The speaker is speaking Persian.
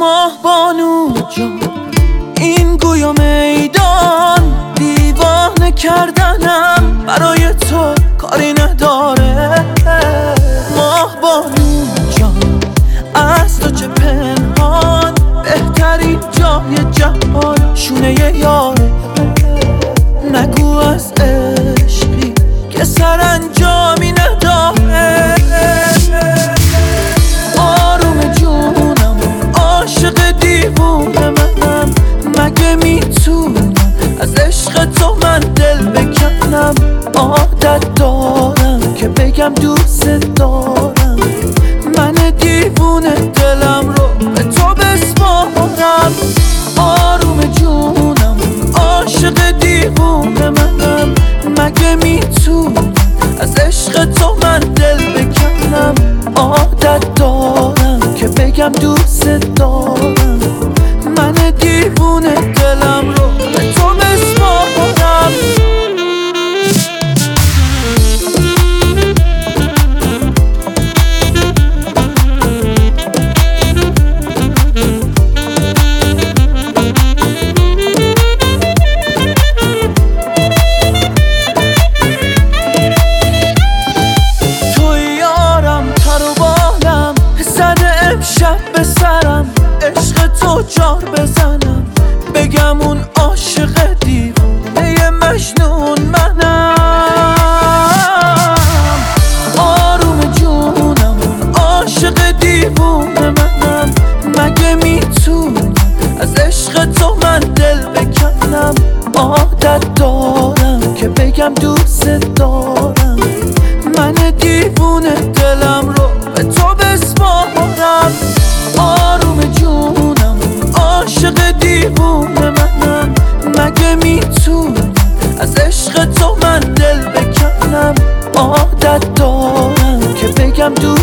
ماه بانو جان، این گویا میدان دیوانه کردنم برای تو کاری نداره. ماه بانو جان، از تو چه پنهان، بهترین جای جهان شونه یاره. نگو از عشقی که سرانجامی نداره. آروم جونم، عاشق دیوونه منم، مگه میتونم از عشق تو من دل بکنم؟ عادت دارم که بگم دوست دارم، من دیوونه دلم رو به تو بسپارم. آروم جونم، عاشق دیوونه منم، مگه میتونم از عشق تو من دل بکنم؟ عادت دارم که بگم دوست دارم، من دیوونه دلم رو به تو بسپارم. شب به سرم عشق تو جار بزنم، بگم اون عاشق دیوونه مجنون منم. آروم جونم، عاشق دیوونه منم، مگه میتونم از عشق تو من دل بکنم؟ عادت دارم که بگم دوست دارم، من دیوونه دلم رو به تو بسپارم. آروم جونم، عاشق دیوونه منم، مگه میتونم از عشق تو من دل بکنم؟ عادت دارم که بگم دوست